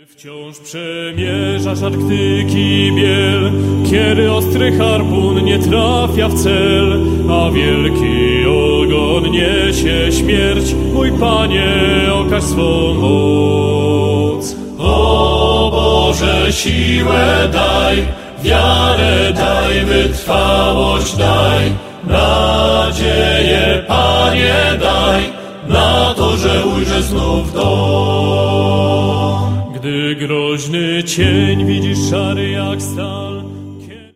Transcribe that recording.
Wciąż przemierzasz Arktyki biel, kiedy ostry harpun nie trafia w cel, a wielki ogon niesie śmierć. Mój Panie, okaż swą moc. O Boże, siłę daj, wiarę daj, wytrwałość daj, nadzieję, Panie, daj, na to, że ujrzę znów dom. Gdy groźny cień widzisz szary jak stan,